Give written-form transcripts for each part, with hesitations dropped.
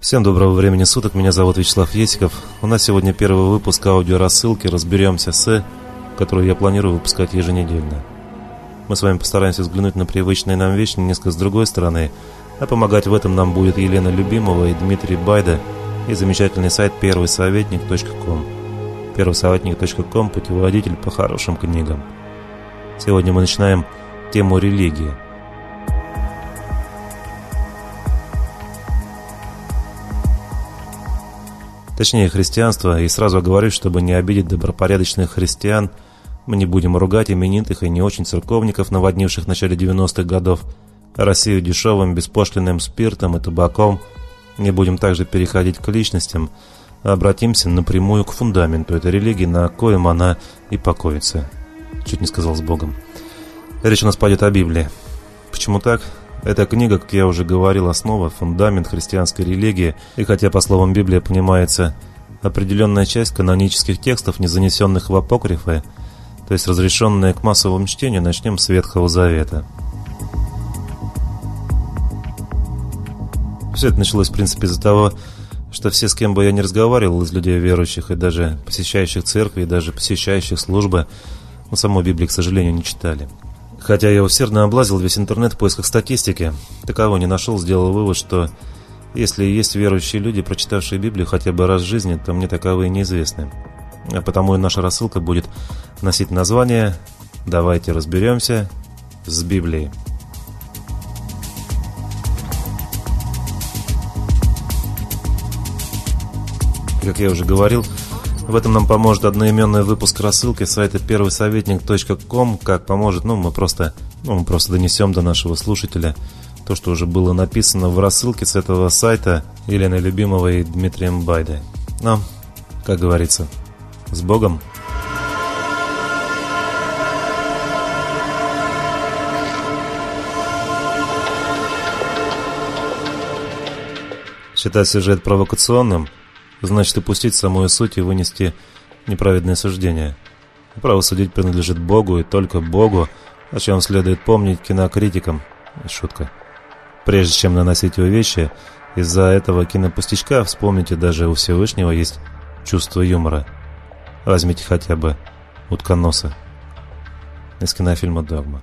Всем доброго времени суток, меня зовут Вячеслав Есиков. У нас сегодня первый выпуск аудиорассылки «Разберемся с», которую я планирую выпускать еженедельно. Мы с вами постараемся взглянуть на привычные нам вещи несколько с другой стороны, а помогать в этом нам будет Елена Любимова и Дмитрий Байда и замечательный сайт первыйсоветник.ком. Первыйсоветник.ком – путеводитель по хорошим книгам. Сегодня мы начинаем тему религии. Точнее, христианство, и сразу оговорюсь, чтобы не обидеть добропорядочных христиан, мы не будем ругать именитых и не очень церковников, наводнивших в начале 90-х годов Россию дешевым беспошлинным спиртом и табаком, не будем также переходить к личностям, а обратимся напрямую к фундаменту этой религии, на коем она и покоится. Чуть не сказал с Богом. Речь у нас пойдет о Библии. Почему так? Эта книга, как я уже говорил, основа, фундамент христианской религии, и хотя по словам Библия понимается определенная часть канонических текстов, не занесенных в апокрифы, то есть разрешенная к массовому чтению, начнем с Ветхого Завета. Все это началось, в принципе, из-за того, что все, с кем бы я ни разговаривал, из людей верующих и даже посещающих церкви, и даже посещающих службы, саму Библию, к сожалению, не читали. Хотя я усердно облазил весь интернет в поисках статистики, такового не нашел, сделал вывод, что если есть верующие люди, прочитавшие Библию хотя бы раз в жизни, то мне таковые неизвестны. А потому и наша рассылка будет носить название «Давайте разберемся с Библией». Как я уже говорил, в этом нам поможет одноименный выпуск рассылки сайта первыйсоветник.ком. Как поможет? Мы просто донесем до нашего слушателя то, что уже было написано в рассылке с этого сайта Еленой Любимовой и Дмитрием Байдой. Но, как говорится, с Богом! Считать сюжет провокационным значит упустить самую суть и вынести неправедное суждение. Право судить принадлежит Богу и только Богу, о чем следует помнить кинокритикам. Шутка. Прежде чем наносить увечья, из-за этого кинопустячка вспомните, даже у Всевышнего есть чувство юмора. Возьмите хотя бы утконоса из кинофильма «Догма».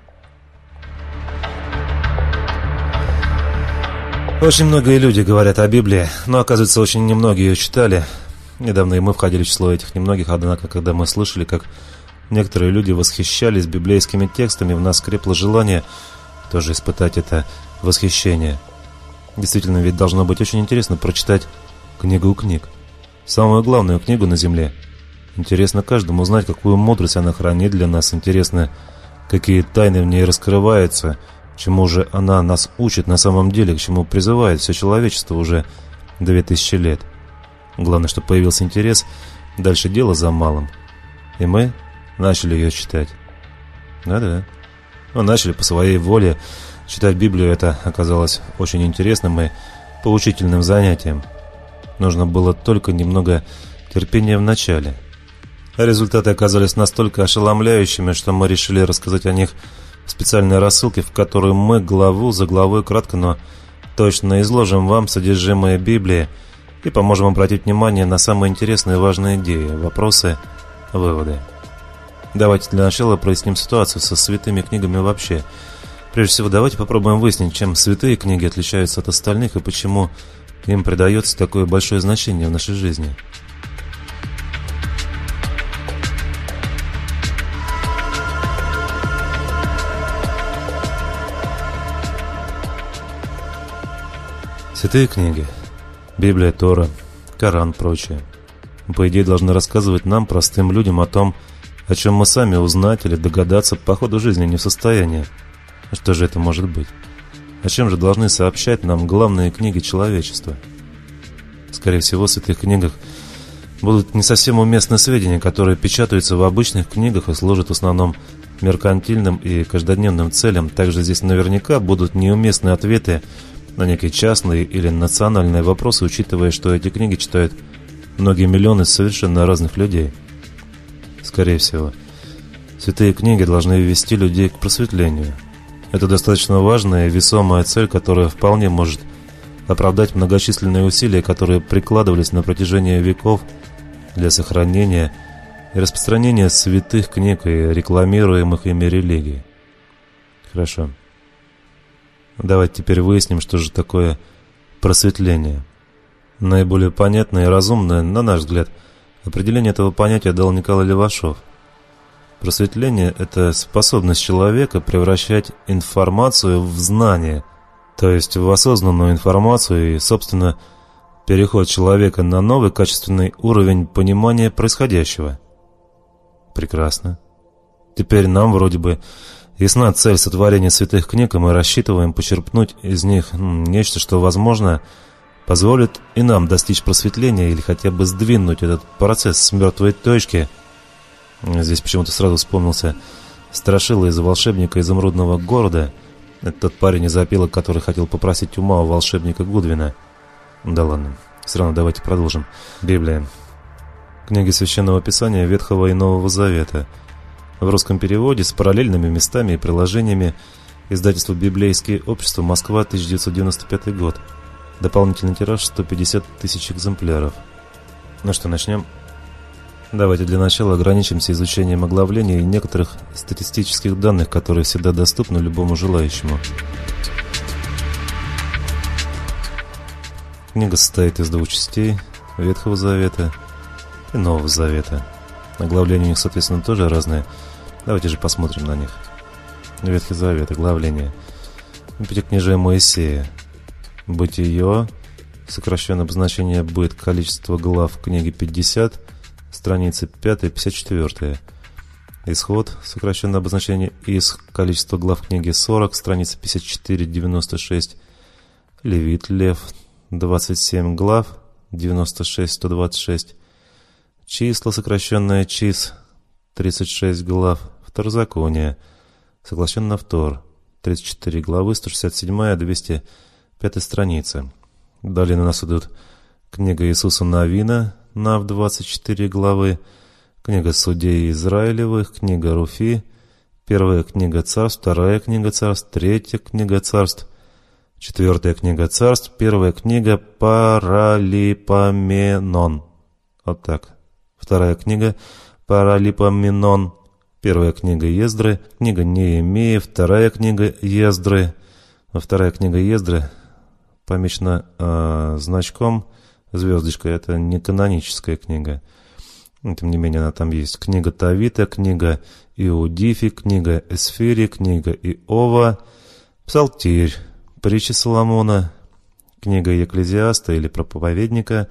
Очень многие люди говорят о Библии, но, оказывается, очень немногие ее читали. Недавно и мы входили в число этих немногих, однако, когда мы слышали, как некоторые люди восхищались библейскими текстами, в нас крепло желание тоже испытать это восхищение. Действительно, ведь должно быть очень интересно прочитать книгу книг. Самую главную книгу на земле. Интересно каждому узнать, какую мудрость она хранит для нас. Интересно, какие тайны в ней раскрываются, чему же она нас учит на самом деле, к чему призывает все человечество уже 2000 лет. Главное, чтобы появился интерес, дальше дело за малым. И мы начали ее читать. Да-да. Мы начали по своей воле читать Библию. Это оказалось очень интересным и поучительным занятием. Нужно было только немного терпения в начале. А результаты оказались настолько ошеломляющими, что мы решили рассказать о них в специальной рассылке, в которой мы главу за главой кратко, но точно изложим вам содержимое Библии и поможем обратить внимание на самые интересные и важные идеи, вопросы, выводы. Давайте для начала проясним ситуацию со святыми книгами вообще. Прежде всего, давайте попробуем выяснить, чем святые книги отличаются от остальных и почему им придается такое большое значение в нашей жизни. Святые книги, Библия, Тора, Коран, прочее, по идее, должны рассказывать нам, простым людям, о том, о чем мы сами узнать или догадаться по ходу жизни не в состоянии. А что же это может быть? О чем же должны сообщать нам главные книги человечества? Скорее всего, в святых книгах будут не совсем уместны сведения, которые печатаются в обычных книгах и служат в основном меркантильным и каждодневным целям. Также здесь наверняка будут неуместные ответы на некие частные или национальные вопросы, учитывая, что эти книги читают многие миллионы совершенно разных людей. Скорее всего, святые книги должны ввести людей к просветлению. Это достаточно важная и весомая цель, которая вполне может оправдать многочисленные усилия, которые прикладывались на протяжении веков для сохранения и распространения святых книг и рекламируемых ими религий. Хорошо. Давайте теперь выясним, что же такое просветление. Наиболее понятное и разумное, на наш взгляд, определение этого понятия дал Николай Левашов. Просветление – это способность человека превращать информацию в знание, то есть в осознанную информацию и, собственно, переход человека на новый качественный уровень понимания происходящего. Прекрасно. Теперь нам вроде бы ясна цель сотворения святых книг, и мы рассчитываем почерпнуть из них нечто, что, возможно, позволит и нам достичь просветления или хотя бы сдвинуть этот процесс с мертвой точки. Здесь почему-то сразу вспомнился Страшила из «Волшебника изумрудного города». Это тот парень из опилок, который хотел попросить ума у волшебника Гудвина. Да ладно, все равно давайте продолжим. Библия. Книги Священного Писания Ветхого и Нового Завета. В русском переводе с параллельными местами и приложениями. Издательство «Библейские общества», Москва, 1995 год. Дополнительный тираж 150 тысяч экземпляров. Ну что, начнем? Давайте для начала ограничимся изучением оглавления и некоторых статистических данных, которые всегда доступны любому желающему. Книга состоит из двух частей: Ветхого Завета и Нового Завета. Оглавления у них, соответственно, тоже разные. Давайте же посмотрим на них. Ветхий Завет, оглавление. Пятикнижие Моисея. Бытие, сокращенное обозначение «быт», количество глав книги 50, страницы 5-54. Исход, сокращенное обозначение «ис», количество глав книги 40, страницы 54-96. Левит, Лев, 27 глав, 96-126. Числа, сокращенное «чис», 36 глав. Второзаконие, сокращенно «втор», 34 главы, 167-205 страницы. Далее на нас идут книга Иисуса Навина, Нав, 24 главы, книга Судей Израилевых, книга Руфи, первая книга Царств, вторая книга Царств, третья книга Царств, четвертая книга Царств, первая книга Паралипоменон. Вот так. Вторая книга Паралипоменон, первая книга Ездры, книга Неемии, вторая книга Ездры. Вторая книга Ездры помечена значком, звездочкой. Это не каноническая книга. Тем не менее, она там есть. Книга Тавита, книга Иудифи, книга Эсфири, книга Иова, Псалтирь, Притчи Соломона, книга Екклезиаста или Проповедника,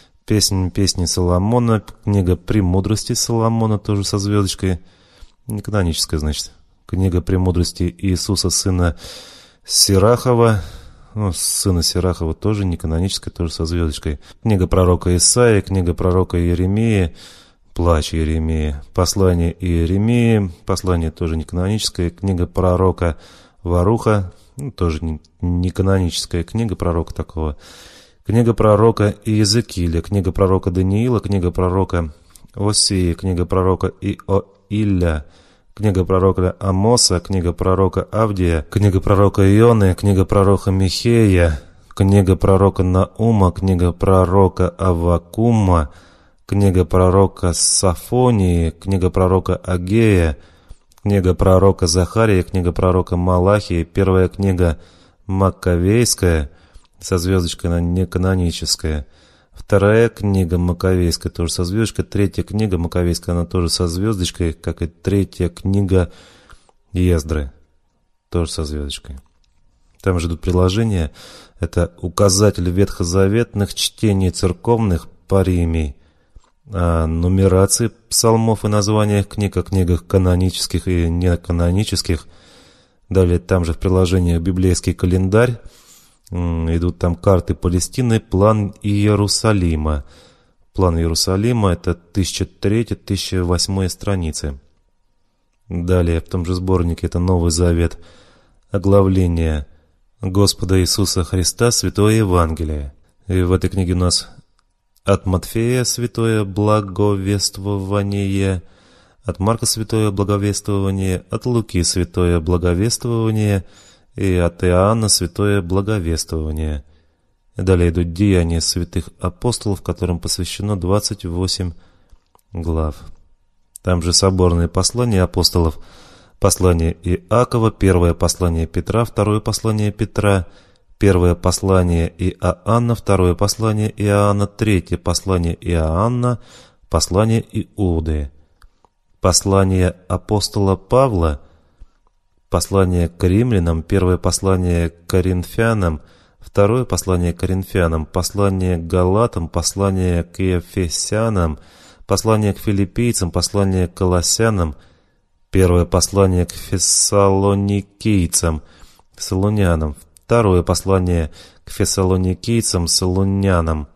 Песни Соломона, книга Премудрости Соломона, тоже со звездочкой. Не каноническая, значит. Книга Премудрости Иисуса, сына Сирахова, сына Сирахова, тоже не каноническая, тоже со звездочкой. Книга пророка Исаии, книга пророка Иеремии, Плач Иеремии, послание Иеремии, послание тоже не каноническое. Книга пророка Варуха, тоже не каноническая книга пророка такого. Книга пророка Иезекииля, книга пророка Даниила, книга пророка Осии, книга пророка Иоиля, книга пророка Амоса, книга пророка Авдия, книга пророка Ионы, книга пророка Михея, книга пророка Наума, книга пророка Аввакума, книга пророка Сафонии, книга пророка Агея, книга пророка Захария, книга пророка Малахии, первая книга Маккавейская, со звездочкой, она не каноническая. Вторая книга Маковейская, тоже со звездочкой. Третья книга Маковейская, она тоже со звездочкой, как и третья книга Ездры, тоже со звездочкой. Там же идут приложения. Это указатель ветхозаветных чтений церковных паримий, нумерации псалмов и названиях книг, о книгах канонических и неканонических. Далее там же в приложениях библейский календарь. Идут там карты Палестины, план Иерусалима. План Иерусалима — это 1003-1008 страницы. Далее в том же сборнике это Новый Завет. Оглавление Господа Иисуса Христа, Святое Евангелие. И в этой книге у нас от Матфея Святое Благовествование, от Марка Святое Благовествование, от Луки Святое Благовествование и от Иоанна Святое Благовествование. Далее идут деяния святых апостолов, которым посвящено 28 глав. Там же соборные послания апостолов, послание Иакова, первое послание Петра, второе послание Петра, первое послание Иоанна, второе послание Иоанна, третье послание Иоанна, послание Иуды, послание апостола Павла, послание к римлянам, первое послание к коринфянам, второе послание к коринфянам, послание к галатам, послание к ефесянам, послание к филиппийцам, послание к колоссянам, первое послание к фессалоникийцам, салунянам, второе послание к фессалоникийцам, салунянам.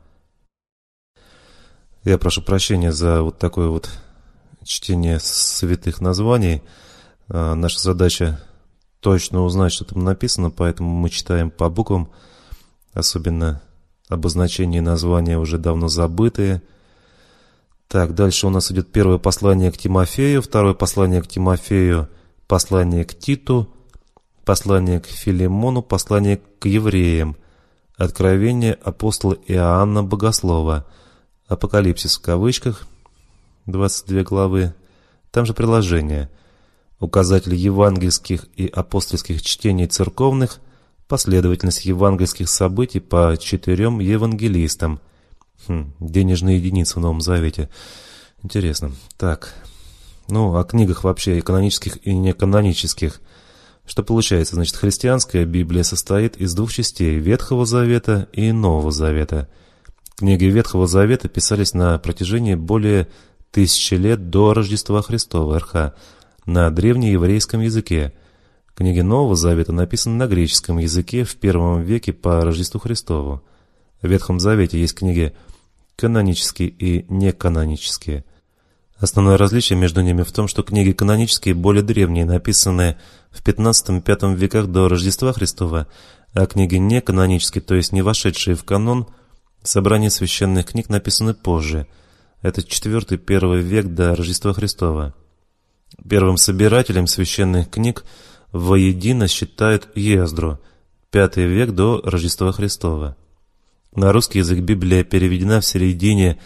Я прошу прощения за вот такое вот чтение святых названий. Наша задача точно узнать, что там написано, поэтому мы читаем по буквам, особенно обозначения и названия уже давно забытые. Так, дальше у нас идет первое послание к Тимофею, второе послание к Тимофею, послание к Титу, послание к Филимону, послание к евреям, откровение апостола Иоанна Богослова, Апокалипсис в кавычках, 22 главы, там же приложение, указатель евангельских и апостольских чтений церковных, последовательность евангельских событий по 4 евангелистам. Денежные единицы в Новом Завете. Интересно. Так. О книгах вообще, и канонических, и неканонических. Что получается? Значит, христианская Библия состоит из двух частей: Ветхого Завета и Нового Завета. Книги Ветхого Завета писались на протяжении более 1000 лет до Рождества Христова, РХ, на древнееврейском языке. Книги Нового Завета написаны на греческом языке в I веке по Рождеству Христову. В Ветхом Завете есть книги канонические и неканонические. Основное различие между ними в том, что книги канонические более древние, написанные в 15-5 веках до Рождества Христова, а книги неканонические, то есть не вошедшие в канон, собрание священных книг написаны позже. Это 4-1 век до Рождества Христова. Первым собирателем священных книг воедино считают Ездру, 5 век до Рождества Христова. На русский язык Библия переведена в середине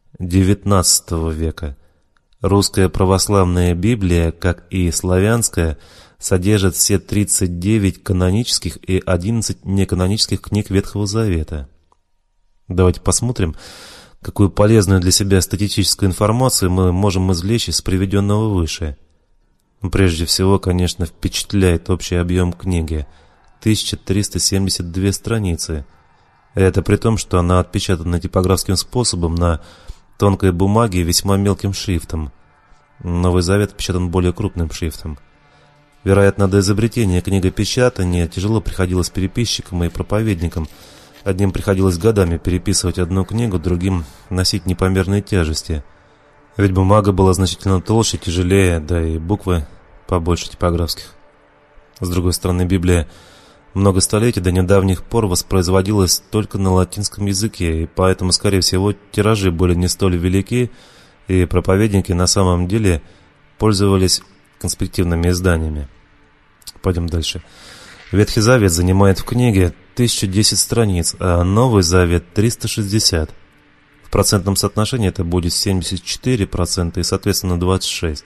XIX века. Русская православная Библия, как и славянская, содержит все 39 канонических и 11 неканонических книг Ветхого Завета. Давайте посмотрим, какую полезную для себя статистическую информацию мы можем извлечь из приведенного выше. Прежде всего, конечно, впечатляет общий объем книги – 1372 страницы. Это при том, что она отпечатана типографским способом на тонкой бумаге и весьма мелким шрифтом. Новый Завет отпечатан более крупным шрифтом. Вероятно, до изобретения книгопечатания тяжело приходилось переписчикам и проповедникам. Одним приходилось годами переписывать одну книгу, другим носить непомерные тяжести. Ведь бумага была значительно толще, тяжелее, да и буквы побольше типографских. С другой стороны, Библия много столетий до недавних пор воспроизводилась только на латинском языке, и поэтому, скорее всего, тиражи были не столь велики, и проповедники на самом деле пользовались конспективными изданиями. Пойдем дальше. Ветхий Завет занимает в книге 1010 страниц, а Новый Завет 360. В процентном соотношении это будет 74% и, соответственно, 26%.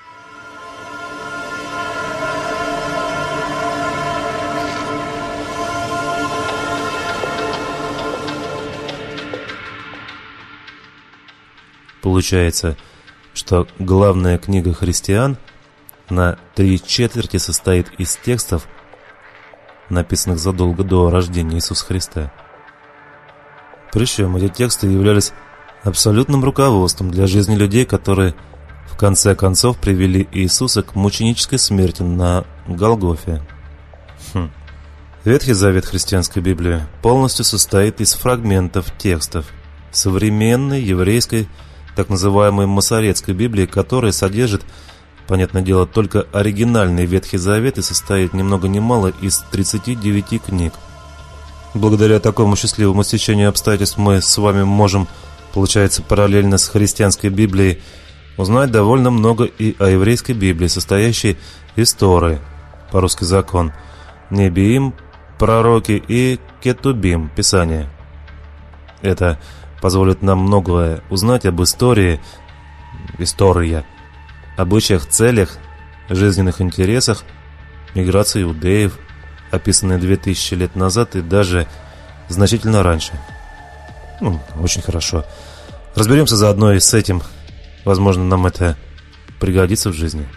Получается, что главная книга христиан на 3/4 состоит из текстов, написанных задолго до рождения Иисуса Христа. Причем эти тексты являлись абсолютным руководством для жизни людей, которые в конце концов привели Иисуса к мученической смерти на Голгофе. Ветхий Завет христианской Библии полностью состоит из фрагментов текстов современной еврейской так называемой Масоретской Библии, которая содержит, понятное дело, только оригинальный Ветхий Завет и состоит ни много ни мало из 39 книг. Благодаря такому счастливому стечению обстоятельств мы с вами можем, получается, параллельно с христианской Библией, узнать довольно много и о еврейской Библии, состоящей из Торы, по-русски закон, Небиим, пророки и Кетубим, Писание. Это позволит нам многое узнать об истории, обычаях, целях, жизненных интересах, миграции иудеев, описанные 2000 лет назад и даже значительно раньше. Очень хорошо. Разберемся заодно и с этим. Возможно, нам это пригодится в жизни.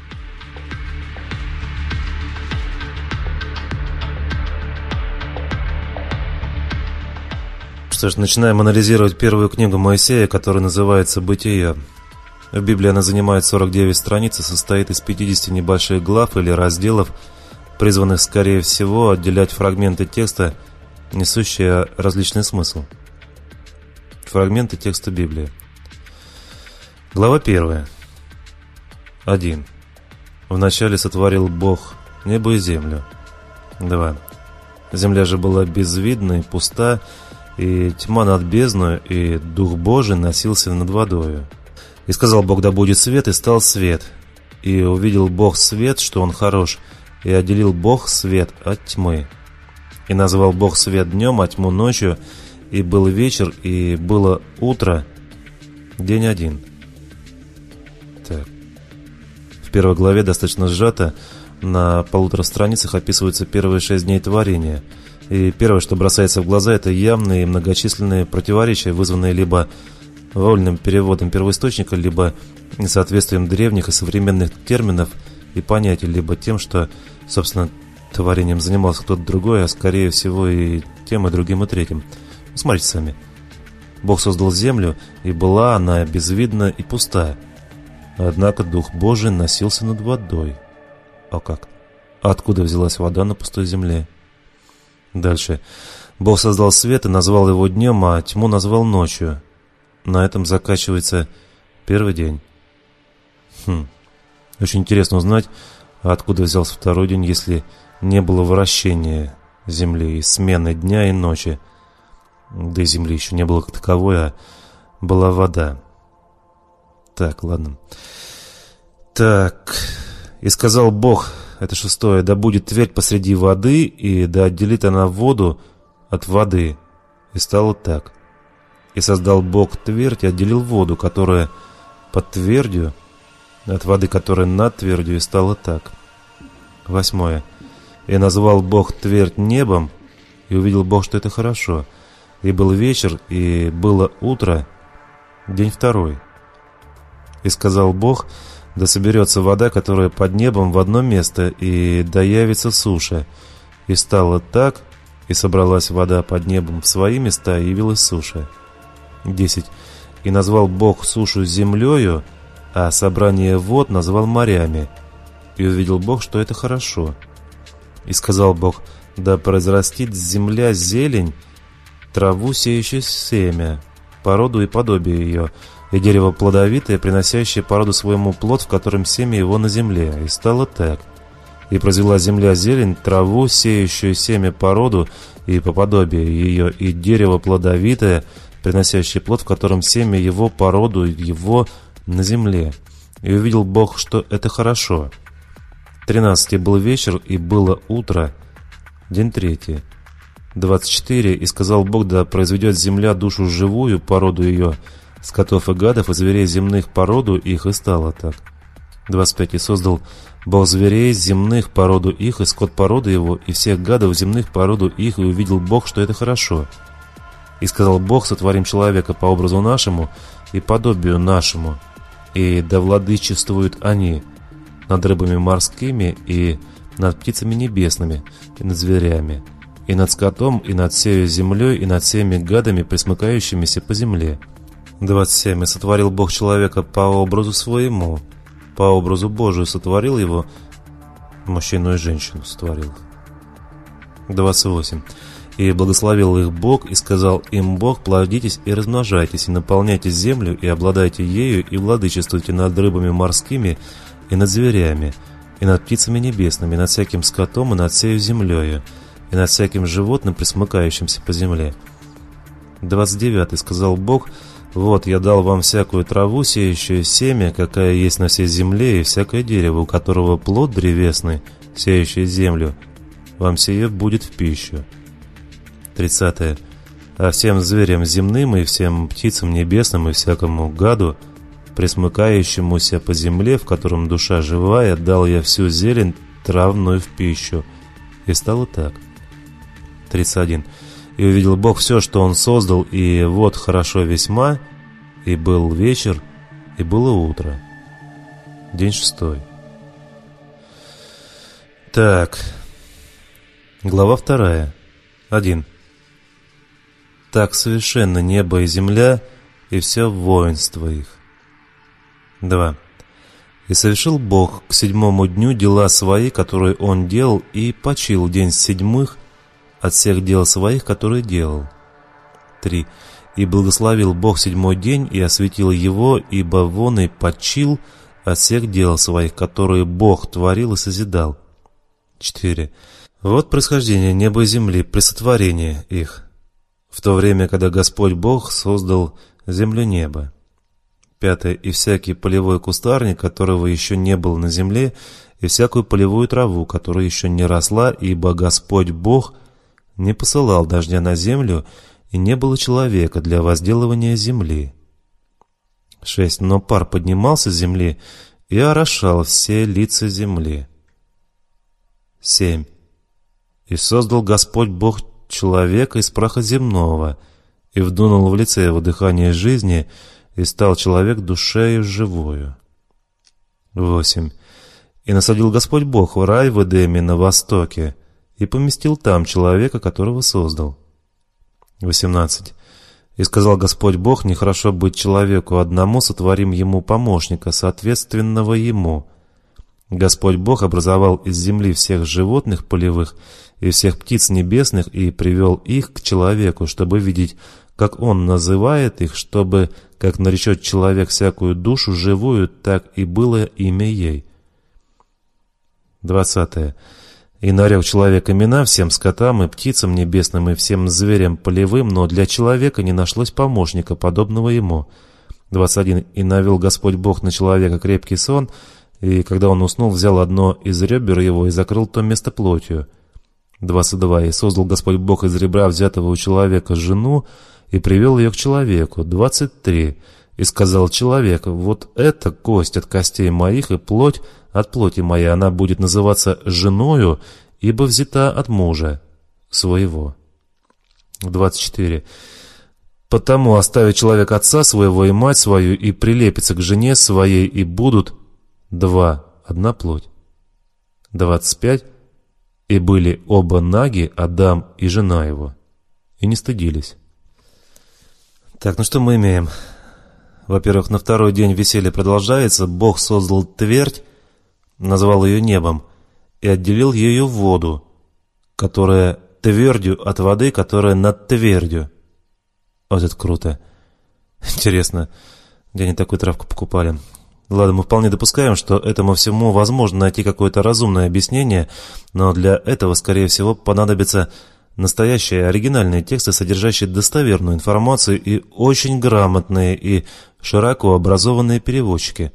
Что ж, начинаем анализировать первую книгу Моисея, которая называется «Бытие». В Библии она занимает 49 страниц и состоит из 50 небольших глав или разделов, призванных, скорее всего, отделять фрагменты текста, несущие различный смысл. Фрагменты текста Библии. Глава 1. 1. Вначале сотворил Бог небо и землю. 2. Земля же была безвидна и пуста, и тьма над бездною, и Дух Божий носился над водою. И сказал Бог: да будет свет, и стал свет. И увидел Бог свет, что он хорош, и отделил Бог свет от тьмы. И назвал Бог свет днем, а тьму ночью, и был вечер, и было утро, день один. Так. В первой главе достаточно сжато, на 1,5 страницах описываются первые 6 дней творения. И первое, что бросается в глаза, это явные и многочисленные противоречия, вызванные либо вольным переводом первоисточника, либо несоответствием древних и современных терминов и понятий, либо тем, что, собственно, творением занимался кто-то другой, а скорее всего и тем, и другим, и третьим. Смотрите сами. Бог создал землю, и была она безвидна и пуста. Однако Дух Божий носился над водой. А как? Откуда взялась вода на пустой земле? Дальше. Бог создал свет и назвал его днем, а тьму назвал ночью. На этом заканчивается первый день. Очень интересно узнать, откуда взялся второй день, если не было вращения земли и смены дня и ночи. Да и земли еще не было как таковой, а была вода. Так, ладно. Так. И сказал Бог, это 6, да будет твердь посреди воды, и да отделит она воду от воды. И стало так. И создал Бог твердь и отделил воду, которая под твердью, от воды, которая над твердью, и стало так. 8. И назвал Бог твердь небом, и увидел Бог, что это хорошо. И был вечер, и было утро, день 2. И сказал Бог, да соберется вода, которая под небом, в одно место, и да явится суша. И стало так, и собралась вода под небом в свои места, и явилась суша. 10. И назвал Бог сушу землею, а собрание вод назвал морями. И увидел Бог, что это хорошо. И сказал Бог, да произрастит земля зелень, траву, сеющую семя, породу и подобие ее, и дерево плодовитое, приносящее породу своему плод, в котором семя его на земле. И стало так. И произвела земля зелень, траву, сеющую семя породу и по подобию ее, и дерево плодовитое, приносящее плод, в котором семя его породу его на земле. И увидел Бог, что это хорошо. 13. И был вечер, и было утро, день 3. 24. И сказал Бог, да произведет земля душу живую, породу ее, скотов и гадов, и зверей земных породу их, и стало так. 25. И создал Бог зверей земных породу их, и скот породы его, и всех гадов земных породу их, и увидел Бог, что это хорошо. И сказал Бог, сотворим человека по образу нашему и подобию нашему, и да владычествуют они над рыбами морскими, и над птицами небесными, и над зверями, и над скотом, и над всею землей, и над всеми гадами, пресмыкающимися по земле. 27. И сотворил Бог человека по образу своему, по образу Божию сотворил его, мужчину и женщину сотворил. 28. И благословил их Бог, и сказал им Бог, плодитесь и размножайтесь, и наполняйте землю, и обладайте ею, и владычествуйте над рыбами морскими, и над зверями, и над птицами небесными, и над всяким скотом, и над всею землею, и над всяким животным, пресмыкающимся по земле. 29. И сказал Бог, вот я дал вам всякую траву, сеющую семя, какая есть на всей земле, и всякое дерево, у которого плод древесный, сеющий землю, вам сие будет в пищу. 30. А всем зверям земным и всем птицам небесным и всякому гаду, пресмыкающемуся по земле, в котором душа живая, дал я всю зелень травную в пищу. И стало так. 31. И увидел Бог все, что Он создал, и вот хорошо весьма, и был вечер, и было утро. День 6. Так. Глава 2. 1. Так совершенно небо и земля, и все воинство их. 2. И совершил Бог к 7-му дню дела свои, которые Он делал, и почил день седьмых от всех дел своих, которые делал. 3. И благословил Бог 7-й день, и осветил его, ибо вон и почил от всех дел своих, которые Бог творил и созидал. 4. Вот происхождение неба и земли при сотворении их, в то время, когда Господь Бог создал землю и небо. 5. И всякий полевой кустарник, которого еще не было на земле, и всякую полевую траву, которая еще не росла, ибо Господь Бог не посылал дождя на землю, и не было человека для возделывания земли. 6. Но пар поднимался с земли и орошал все лица земли. 7. И создал Господь Бог человека из праха земного, и вдунул в лице его дыхание жизни, и стал человек душею живою. 8. И насадил Господь Бог в рай в Эдеме на востоке, и поместил там человека, которого создал. 18. И сказал Господь Бог: нехорошо быть человеку одному, сотворим ему помощника, соответственного ему. Господь Бог образовал из земли всех животных полевых и всех птиц небесных, и привел их к человеку, чтобы видеть, как он называет их, чтобы, как наречет человек всякую душу живую, так и было имя ей. 20. И нарек человек имена всем скотам и птицам небесным и всем зверям полевым, но для человека не нашлось помощника, подобного ему. 21. И навел Господь Бог на человека крепкий сон, и когда он уснул, взял одно из ребер его и закрыл то место плотью. 22. И создал Господь Бог из ребра взятого у человека жену, и привел ее к человеку. 23. И сказал человек: вот это кость от костей моих и плоть от плоти моей, она будет называться женою, ибо взята от мужа своего. 24. Потому оставит человек отца своего и мать свою, и прилепится к жене своей, и будут одна плоть. 25. И были оба наги, Адам и жена его, и не стыдились. Так, ну что мы имеем? Во-первых, на второй день веселье продолжается. Бог создал твердь, назвал ее небом, и отделил ее воду, которая твердью от воды, которая над твердью. Вот это круто. Интересно, где они такую травку покупали? Ладно, мы вполне допускаем, что этому всему возможно найти какое-то разумное объяснение, но для этого, скорее всего, понадобятся настоящие оригинальные тексты, содержащие достоверную информацию, и очень грамотные и широко образованные переводчики.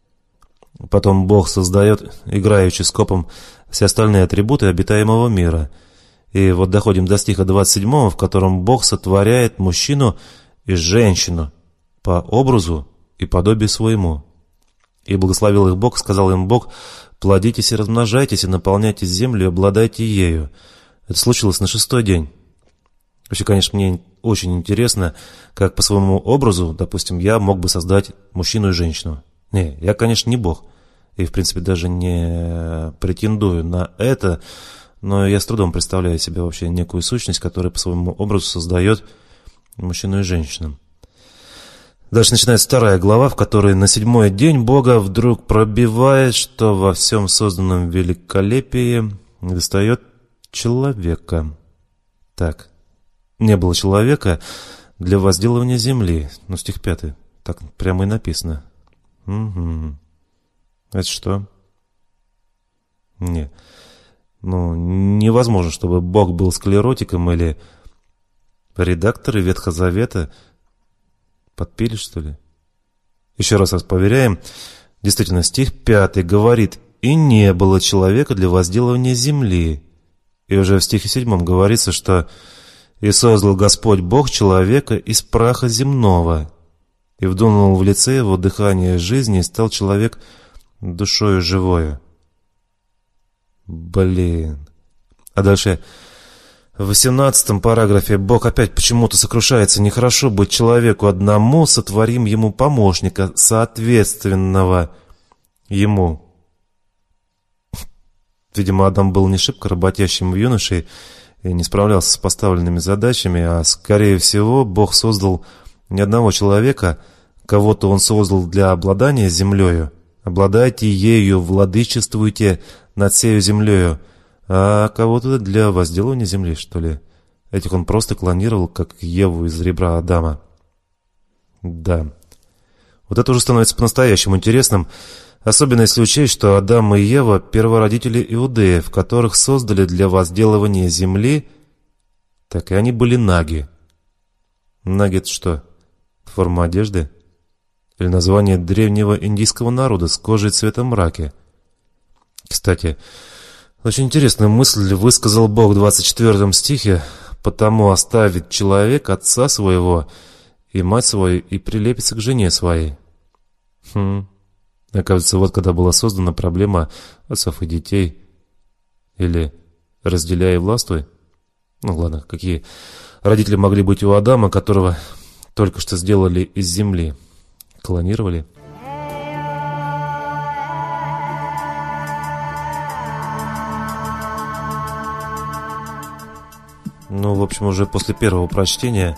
Потом Бог создает, играючи скопом, все остальные атрибуты обитаемого мира. И вот доходим до стиха 27, в котором Бог сотворяет мужчину и женщину по образу и подобию своему. И благословил их Бог, сказал им Бог: плодитесь и размножайтесь, и наполняйте землю, и обладайте ею. Это случилось на 6-й день. Вообще, конечно, мне очень интересно, как по своему образу, допустим, я мог бы создать мужчину и женщину. Не, я, конечно, не Бог, и, в принципе, даже не претендую на это, но я с трудом представляю себе вообще некую сущность, которая по своему образу создает мужчину и женщину. Дальше начинается 2 глава, в которой на 7-й день Бога вдруг пробивает, что во всем созданном великолепии недостает человека. Так, не было человека для возделывания земли. Ну, стих 5, так прямо и написано. Угу. Это что? Не. Ну, невозможно, чтобы Бог был склеротиком или редакторы Ветхого Завета подпили, что ли? Еще раз проверяем. Действительно, стих 5 говорит: «И не было человека для возделывания земли». И уже в стихе 7 говорится, что «И создал Господь Бог человека из праха земного, и вдунул в лице его дыхание жизни, и стал человек душою живою». Блин. А дальше в 18 параграфе Бог опять почему-то сокрушается: «Нехорошо быть человеку одному, сотворим ему помощника, соответственного ему». Видимо, Адам был не шибко работящим юношей и не справлялся с поставленными задачами, а, скорее всего, Бог создал не одного человека, кого-то он создал для обладания землею. «Обладайте ею, владычествуйте над сею землею», а кого-то для возделывания земли, что ли. Этих он просто клонировал, как Еву из ребра Адама. Да. Вот это уже становится по-настоящему интересным, особенно если учесть, что Адам и Ева – первородители иудеев, которых создали для возделывания земли, так и они были наги. Наги – это что, форма одежды? Или название древнего индийского народа с кожей цвета мраки? Кстати, очень интересную мысль высказал Бог в 24 стихе: «Потому оставит человек отца своего и мать свою, и прилепится к жене своей». Оказывается, вот когда была создана проблема отцов и детей. Или «разделяй и властвуй». Ну ладно, какие родители могли быть у Адама, которого только что сделали из земли? Клонировали? Ну, в общем, уже после первого прочтения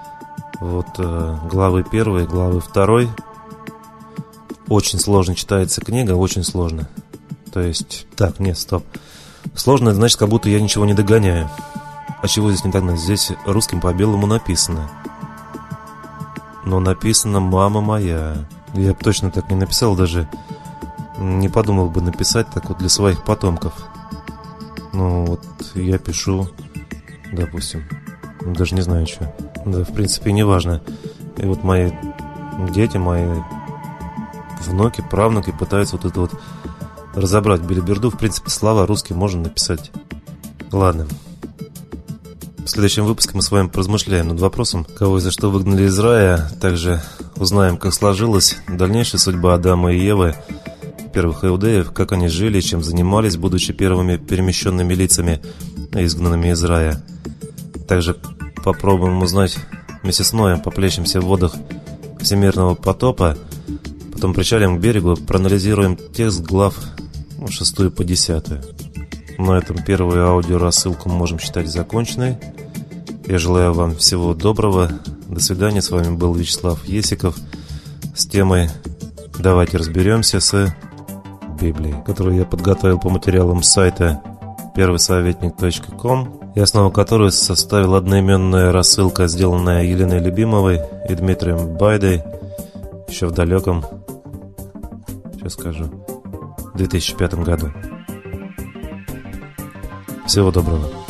главы 1, главы 2, очень сложно читается книга, очень сложно. То есть, так, нет, стоп. Сложно, значит, как будто я ничего не догоняю. А чего здесь не так? Здесь русским по белому написано. Но написано «мама моя». Я бы точно так не написал, даже не подумал бы написать так вот для своих потомков. Ну, вот я пишу, допустим, даже не знаю, что. Да, в принципе, не важно. И вот мои дети, мои внуки, правнуки пытаются вот это вот разобрать белиберду. В принципе, слова русские можно написать. Ладно. В следующем выпуске мы с вами поразмышляем над вопросом, кого и за что выгнали из рая. Также узнаем, как сложилась дальнейшая судьба Адама и Евы, первых иудеев, как они жили, чем занимались, будучи первыми перемещенными лицами, изгнанными из рая. Также попробуем узнать вместе с Ноем, поплещемся в водах всемирного потопа, потом причалим к берегу, проанализируем текст глав 6 по 10. На этом первую аудиорассылку мы можем считать законченной. Я желаю вам всего доброго. До свидания. С вами был Вячеслав Есиков с темой «Давайте разберемся с Библией», которую я подготовил по материалам сайта первосоветник.com, и основу которой составила одноименная рассылка, сделанная Еленой Любимовой и Дмитрием Байдой еще в далеком, сейчас скажу, 2005 году. Всего доброго.